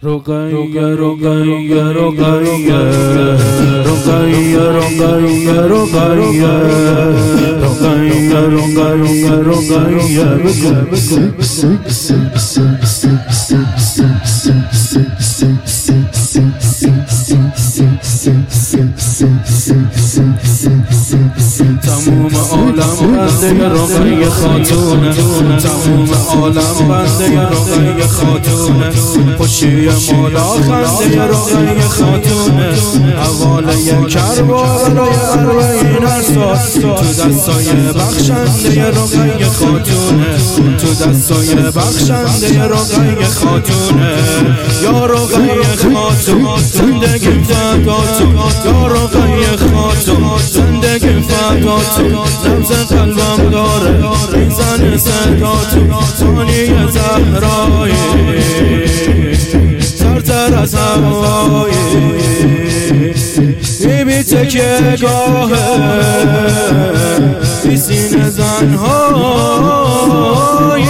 رقیه رقیه رقیه رقیه رقیه رقیه رقیه رقیه تموم عالم بنده رقیه خاتونه، تموم عالم بنده رقیه خاتونه، خوشی مولا خنده رقیه خاتونه، حواله کربلای اربعین ارسال تو دستای بخشنده رقیه خاتونه، تو دستای بخشنده رقیه خاتونه. یا رقیه خاتون زندگی فداتون، یا رقیه خاتون زندگی فداتون، نبض قلبم داره میزن صداتون، ثانیه زهرایی سرتر از هوایی، بی تکیه گاهه بی سینه زنهایی.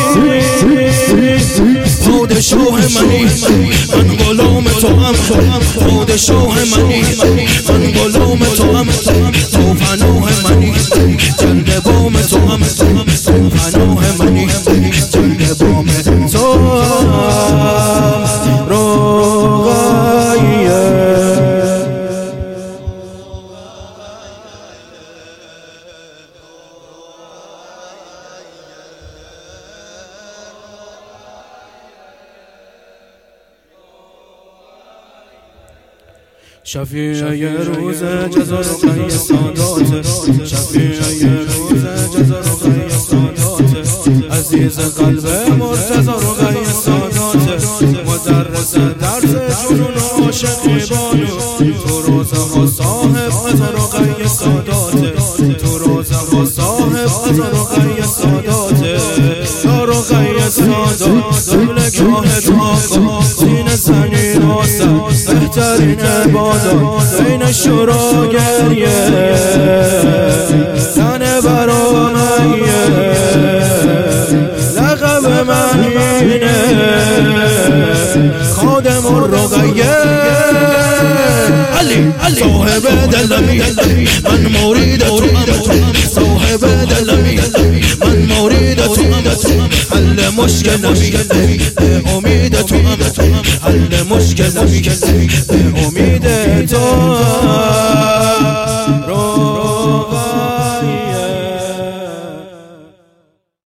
پادشاه منی من غلام تو هم، پادشاه منی من غلام تو هم، تو پناه منی جلد بام تو هم، تو پناه منی جلد بام تو رقیه. شفیع روز جزا رقیه سادات، شفیع روز جزا رقیه سادات، عزیز قلب مرتضی رقیه سادات، مدرس درس جنون و عاشقی بانو، تو روزها صاحب از رقیه سادات، تو روزها صاحب از رقیه سادات. یا رقیه سادات دولگاهت آقا سینه زنی راست بهترین عبادت، بین شورا گریه تن برامیه، لقب من اینه خادم الرقیه. علی صاحب دلمی من مرید تو هم، صاحب دلمی من مرید تو هم، حل مشکل نمی امید تو هم، حل مشکل نمی امید تو.